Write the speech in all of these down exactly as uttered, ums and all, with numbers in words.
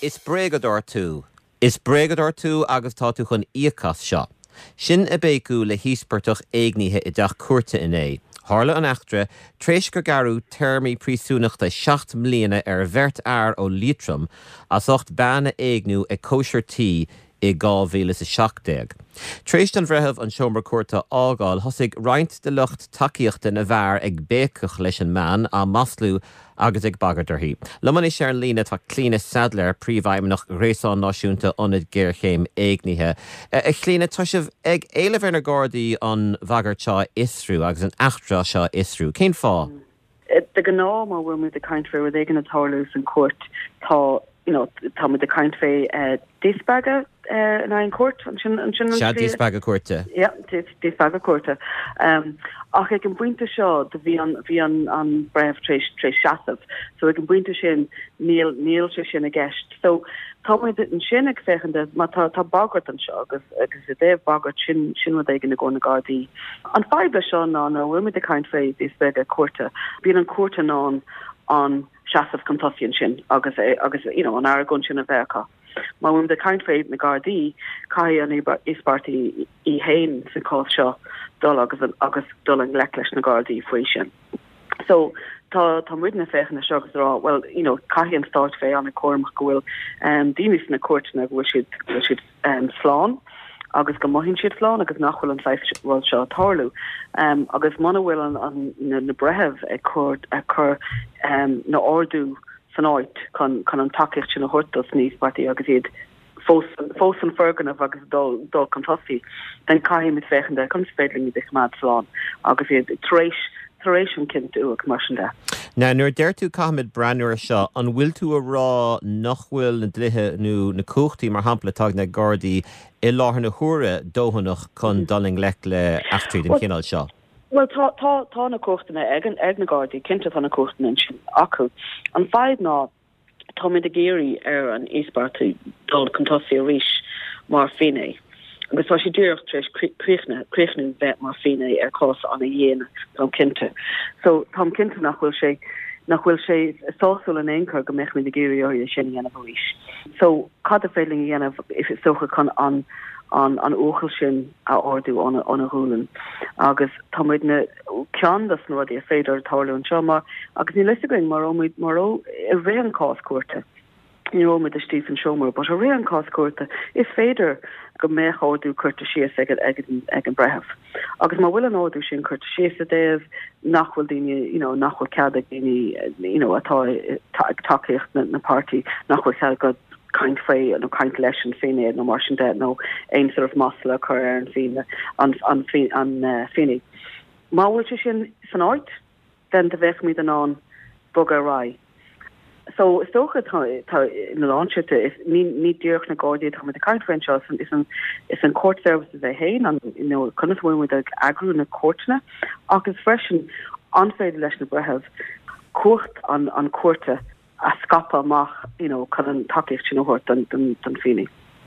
Is bregador tú. Is bregador tú agus tá tú chun íocas seo. Sin a bécú le híspertoch éignithe I deach cuairte in é. Harla an achtra, tréis gur garú termí prísúnachta seacht mbliana ar bheirt air ó litrum as ocht banna éignú ag koshertí I gá mhíle sa seachtaig. Tréis an bhrethebh an seomra cuarta ágáil thosaigh roinnt de lucht takeíochta na bhar ag bécach leis an man a maslú agus ag bagadarthaí. Leman is sé an lína tá Clíne Sadler príomhhaimneach réasán náisiúnta ionad géirchéim éignithe. A Clíne tá sibh ag éilehar na Gardaí an bhagart seo isrú agus an achtra seo isrú. Cén fá? The gná má bhfuil mu de country where they gonna tolerate in court tá you know tá mu de country uh, disbaga uh, in ein court an sin an sin Sha disbaga courte. Yeah, dis disbaga courte. Um ach ek an buinte seo de vi an vi an an bref tres tres shasav. So ek an buinte sin Neil Neil sin a guest. So tá mu dit an sin ag fechende ma tá tá bagart an seo agus agus a dé bagart sin sin wat ag in go na Gardaí. An fibre seo ná ná wi mit de country disbaga courte. Bí an courte ná an Shasaf Contusian sin agus agus you know an Aragon sin a verka. Ma when the country na Gardaí kai an isparty I hain sa cos seo dul agus agus dul an lecleis na Gardaí foi sin. So tá tá muid na fechan na segus rá well you know kai an start fé an na cormach gohfuil um dinis na court na go should should um slán. agus go mohin siad flán agus nachhfuil an feith bhil seo tarlú. Um, agus mana bhfuil an, an na, na breheh ag chur ag chur um, na ordú san áit chun chun an takeíocht sin na hortas níos partí agus iad fós fós an fergan agus dul dul contosí den caiim is fechan de chun spéidling dis mad flán agus iad tréis tréis an cin tú ag mar sin de. Na nuair deir tú caimid breanúir seo an bhfuil tú a rá nachhfuil na dlithe nó na cuachtaí mar hampla tag na Gardaí I láthair na huaire dóhanach chun daling lech le achtriad an cinál seo. Well tá tá tá na cuachtainna ag an ag na Gardaí cinnte tá na cuachtainna sin acu. An fáid ná tá mid a géirí ar an íospartú dul contosí a ríis mar féine. agus tá sé dúirecht treis críochna críochnú bheith mar féine ar cós an a dhéana tá cinnte. So tá cinnte nach bhfuil sé nach bhfuil sé sáúil an éoncur go meich mid a géirí áir sin dhéanamh ríis. So cad a féling dhéanamh if it socha chun an an an óchel sin a ordú an an a húlan agus tá muid na cean das nó a féidir táú an seo mar agus ní leisteing mar óid mar ó a ré an cás cuate ní óid a Stephen Schomer, but a ré an cás cuate is féidir go méich ordú chuirte sias ag ag ag an brehef. Agus má bhfuil an ordú sin chuirte sias a déh nachhfuil daine you know nachhfuil cead daine you know atá takeíocht na na party nachhfuil cead go kind free no kind lesson fine no martian dead no aim sort of muscle occur and fine on on on uh, fine ma will sin sanart then the vech me the non bugger rai so stocha in the launch it is ni ni dirk na Gardaí ha the kind French is an is an court services they hain and you know kind of with the agru na courtna agus freshen unfair lesson brehave court on on courte a scapa mach, you know, can an takeíocht sin hort dan dan dan fini.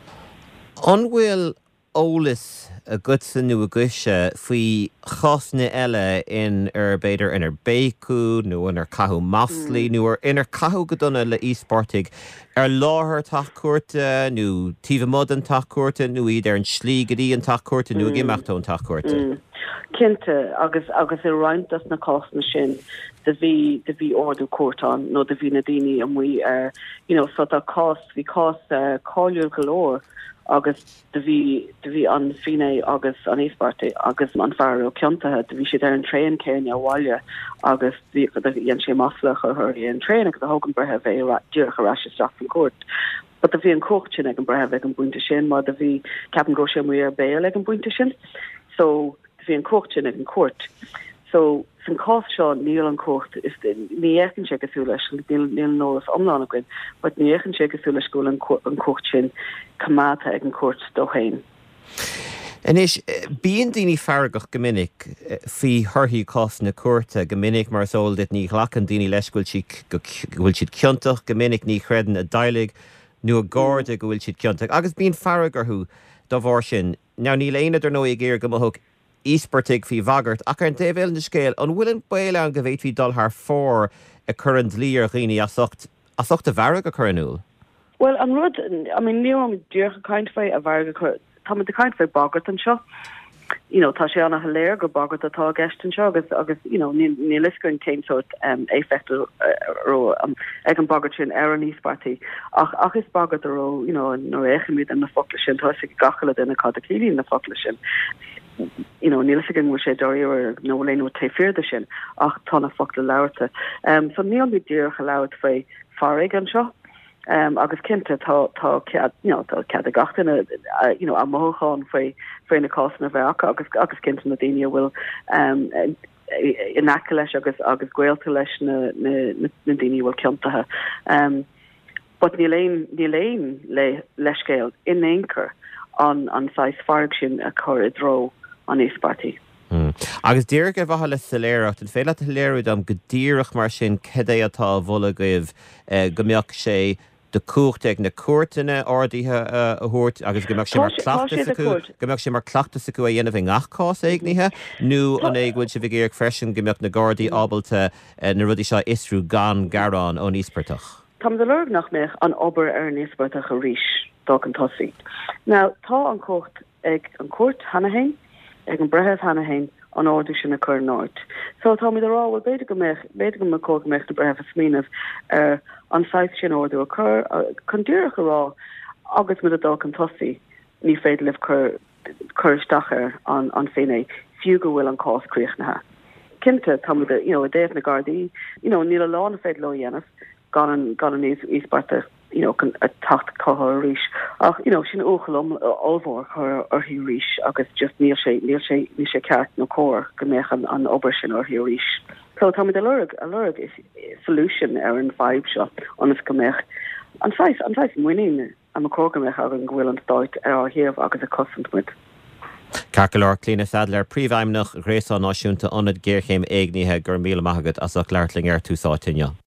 An bhfuil ólas a gutsan nu a guise faoi chosna eile in ar beidir inar bécú nó inar cathú maslí nó ar inar cathú go donna le íospartaigh ar láthair tathcuirte nó tíomh mud an tathcuirte nó iad ar an slí go dtí an tathcuirte nó gimeachtó an tathcuirte. Cinnte agus agus i roiintas na cosna sin de bhí de bhí ordú cuairtán nó de bhí na daoine an mí ar you know so tá cos bhí cos cáiliúil golóir agus de bhí de bhí an fine agus an íospartaigh agus an fear ó ceantathe de bhí siad ar an tréin céine a bháile agus bhí dhéan sé maslach a thuirí an tréin agus a thugann brethe bheith dúrach ará isteach an cuairt. But de bhí an cocht sin ag an brethe ag an buinte sin mar de bhí ceapan go sé mu ar béal ag an buinte sin so vi an kochtjin ag an court. So san cost seo níl an cocht is ní echen se goúle níl nólas omlána gin, but ní echen se goúle school an kochtjin kamata ag an court do hain. En is bíon daoine fargach gomininic fí thurthaí cos na cuairte gomininic mar sóil dit ní ghlachan daoine leis bhfuil siad ceantach gomininic ní chreidan a dailig nó a gáirde go bhfuil siad ceantach agus bíon fargarthú do bhór sin. Now ní léine ar nó i ggéir go mothg íospartaigh fí bhagart ach ar an taobh na scéal an bhfuil an baile an go bhfuil hí dul th fór a chur an dlí ar dhaoine a socht a socht a bharag a chur anúil. Well, an rud, I mean, ní am dúrcha kind fé a bharga chu, tá de kind fé bagart an seo. You know, tá sé anna haléir go bagart atá gestin seo agus agus you know ní ní liscain céim sort um éfectal ro um ag an bagart sin ar an níospartí ach ach is bagart ro you know an nó échimid an na focla sin tá sig gachala den na cad clíí na focla sin you know ní liscain mu sé doir ar nó le nó te fearda sin ach tá na focla leirta um so ní an bí dúrcha leir fé farig an seo. Um, agus kinte tá tá cead you know tá cead a gatain a you know a móchan fé fé na cosna bheith agus agus kinte na daine bhfuil um inacha leis agus agus gweilta leis na na na daine bhfuil ceantathe um but ní léon ní léon le leiscéal in éoncur an an sais farg sin a chur i dro an éispartí. Mm. Agus dír go bhatha le saléireacht an féile léirúd am go dtíireach mar sin cedé atá bhla goibh gombeoch sé de cuachtaigh na cuairtaine ordaithe a thuirt agus gombeoch sé mar clachtas acu gombeoch sé mar clachtas acu a dhéanamh ngachcás éignithe nó an éagúil se bhí géir freisin gombeoch na Gardaí ábalta na rudí seo isrú gan garrán ó níospartach. Tá de lerg nach méich an obair ar níospartach a ríis dá an tosaí. Now tá an cocht ag an cuairt hanahéin ag an bretheh hanahéin an ordu sin a chur náirt. So tá mi rá bhfuil beidir go mech beidir go có go mecht de bretheh smíanamh ar an sais sin ordu a chur chun dúrach rá agus mu a dá an tosaí ní féidir leh chur chuirstachar an an féine fiú go bhfuil an cás críochnathe. Cinnte tá mu you know a déh na Gardaí you know níl a lá na féid lo dhéanamh gan an gan an íosparta you know kan a tacht cohor ríis ach you know sin óchalom olmhór chu ar hiú ríis agus just níl sé níl sé ní sé ceart nó cór go méich an an obair sin ar hiú ríis. So tá a lurg a lurg is solution ar an vibe seo anas go méich an sais an sais muoine am a cór go méich ar an ghfuil an stáit ar hiamh agus a cosint muid. Carcalar Clína Sadler príomhhaimnach réasá náisiúnta anad géirchéim éignithe gur míle maithagad as ach leirtling ar túsáitinne.